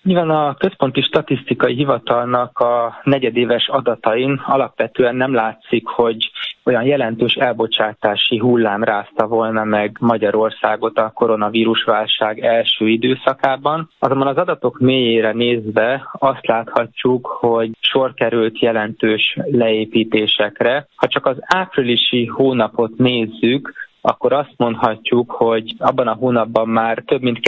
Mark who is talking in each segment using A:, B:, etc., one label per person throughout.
A: Nyilván a Központi Statisztikai Hivatalnak a negyedéves adatain alapvetően nem látszik, hogy olyan jelentős elbocsátási hullám rázta volna meg Magyarországot a koronavírus válság első időszakában. Azonban az adatok mélyére nézve azt láthatjuk, hogy sor került jelentős leépítésekre. Ha csak az áprilisi hónapot nézzük, akkor azt mondhatjuk, hogy abban a hónapban már több mint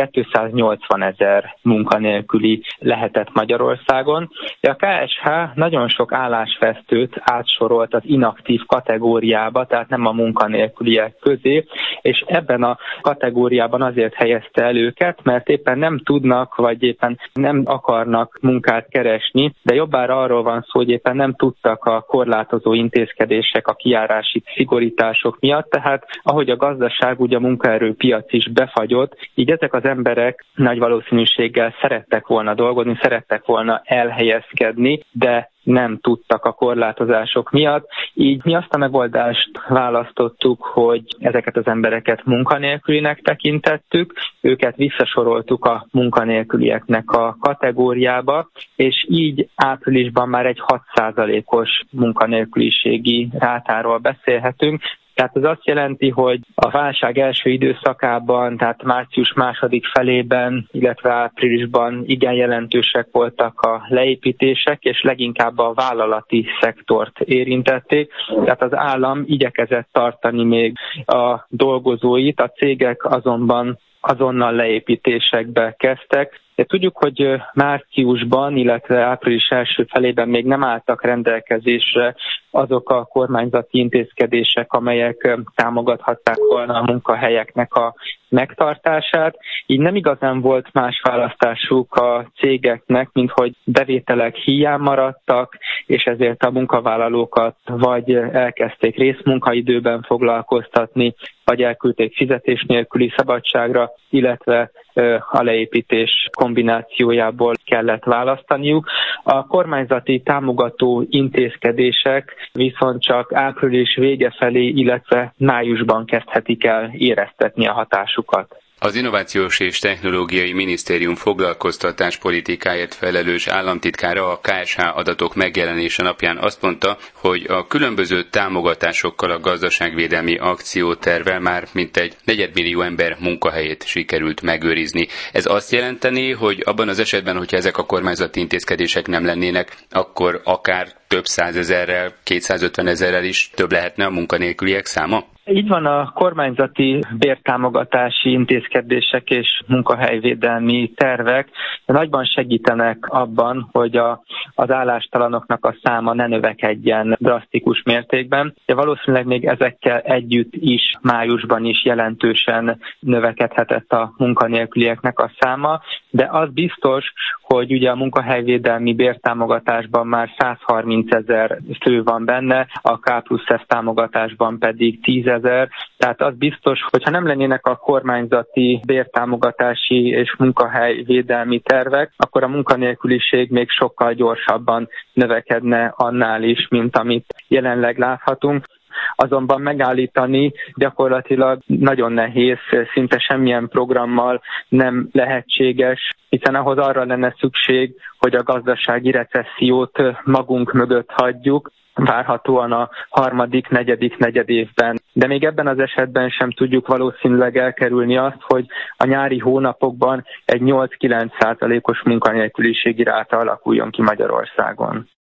A: 280 000 munkanélküli lehetett Magyarországon. A KSH nagyon sok állásvesztőt átsorolt az inaktív kategóriába, tehát nem a munkanélküliek közé, és ebben a kategóriában azért helyezte el őket, mert éppen nem tudnak, vagy éppen nem akarnak munkát keresni, de jobbára arról van szó, hogy éppen nem tudtak a korlátozó intézkedések, a kijárási szigorítások miatt, tehát ahogy a gazdaság, ugye a munkaerőpiac is befagyott, így ezek az emberek nagy valószínűséggel szerettek volna dolgozni, szerettek volna elhelyezkedni, de nem tudtak a korlátozások miatt. Így mi azt a megoldást választottuk, hogy ezeket az embereket munkanélkülinek tekintettük, őket visszasoroltuk a munkanélkülieknek a kategóriába, és így áprilisban már egy 6%-os munkanélküliségi rátáról beszélhetünk. Tehát ez azt jelenti, hogy a válság első időszakában, tehát március második felében, illetve áprilisban igen jelentősek voltak a leépítések, és leginkább a vállalati szektort érintették. Tehát az állam igyekezett tartani még a dolgozóit, a cégek azonban azonnal leépítésekbe kezdtek. De tudjuk, hogy márciusban, illetve április első felében még nem álltak rendelkezésre azok a kormányzati intézkedések, amelyek támogathatták volna a munkahelyeknek a megtartását. Így nem igazán volt más választásuk a cégeknek, mint hogy bevételek hiány maradtak, és ezért a munkavállalókat vagy elkezdték részmunkaidőben foglalkoztatni, vagy elküldték fizetés nélküli szabadságra, illetve a leépítés kombinációjából kellett választaniuk. A kormányzati támogató intézkedések viszont csak április vége felé, illetve májusban kezdhetik el éreztetni a hatásukat.
B: Az Innovációs és Technológiai Minisztérium foglalkoztatáspolitikáért felelős államtitkára a KSH adatok megjelenése napján azt mondta, hogy a különböző támogatásokkal a gazdaságvédelmi akciótervvel már mintegy 4 millió ember munkahelyét sikerült megőrizni. Ez azt jelenteni, hogy abban az esetben, hogyha ezek a kormányzati intézkedések nem lennének, akkor akár több 100 000-rel, 250 000-rel is több lehetne a munkanélküliek száma?
A: Így van, a kormányzati bértámogatási intézkedések és munkahelyvédelmi tervek nagyban segítenek abban, hogy az állástalanoknak a száma ne növekedjen drasztikus mértékben. De valószínűleg még ezekkel együtt is májusban is jelentősen növekedhetett a munkanélkülieknek a száma, de az biztos, hogy ugye a munkahelyvédelmi bértámogatásban már 130 000 fő van benne, a K+F támogatásban pedig 10 000, tehát az biztos, hogyha nem lennének a kormányzati bértámogatási és munkahelyvédelmi tervek, akkor a munkanélküliség még sokkal gyorsabban növekedne annál is, mint amit jelenleg láthatunk. Azonban megállítani gyakorlatilag nagyon nehéz, szinte semmilyen programmal nem lehetséges, hiszen ahhoz arra lenne szükség, hogy a gazdasági recessziót magunk mögött hagyjuk, várhatóan a harmadik, negyedik negyedévben. De még ebben az esetben sem tudjuk valószínűleg elkerülni azt, hogy a nyári hónapokban egy 8-9%-os munkanélküliségi ráta alakuljon ki Magyarországon.